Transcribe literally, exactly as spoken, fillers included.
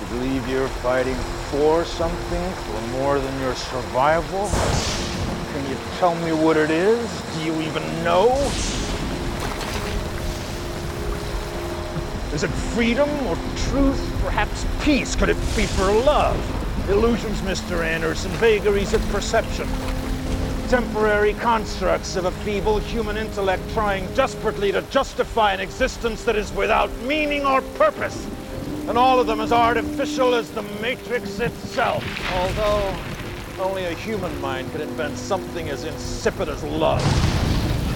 believe you're fighting for something, for more than your survival? Can you tell me what it is? Do you even know? Is it freedom or truth? Perhaps peace? Could it be for love? Illusions, Mister Anderson, vagaries of perception. Temporary constructs of a feeble human intellect trying desperately to justify an existence that is without meaning or purpose. And all of them as artificial as the Matrix itself. Although only a human mind could invent something as insipid as love.